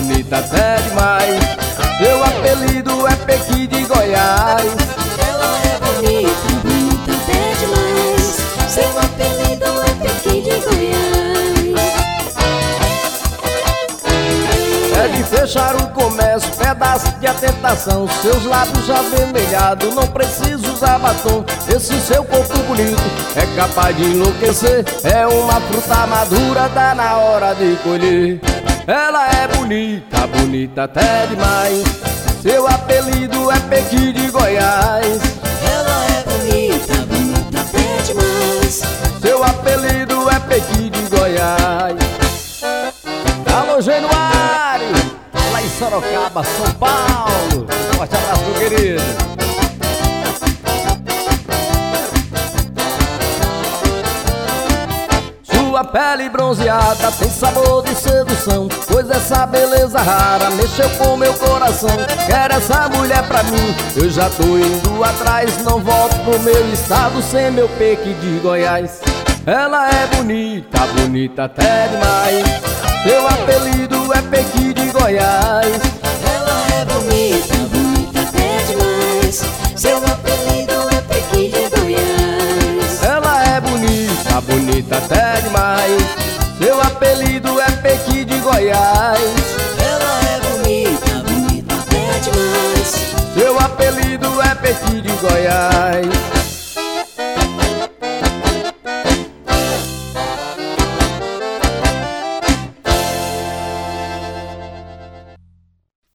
bonita até demais. Seu apelido é Pequi de Goiás. Ela é bonita, bonita até demais. Seu apelido é Pequi de Goiás. É de fechar o comércio, pedaço de atentação. Seus lábios avermelhados, não precisa usar batom. Esse seu corpo bonito é capaz de enlouquecer. É uma fruta madura, tá na hora de colher. Ela é bonita, bonita até demais. Seu apelido é Pequi de Goiás. Ela é bonita, bonita até demais. Seu apelido é Pequi de Goiás. Alô, Januário, lá em Sorocaba, São Paulo. Forte abraço, meu querido. Sua pele bronzeada tem sabor de sedução, pois essa beleza rara mexeu com meu coração. Quero essa mulher pra mim, eu já tô indo atrás. Não volto pro meu estado sem meu Pequi de Goiás. Ela é bonita, bonita até demais. Seu apelido é Pequi de Goiás. Ela é bonita, bonita até demais. Seu apelido é Pequi de Goiás. Ela é bonita, bonita até demais. Seu apelido é Pequi de Goiás. Ela é bonita, bonita até demais. Seu apelido é Pequi de Goiás.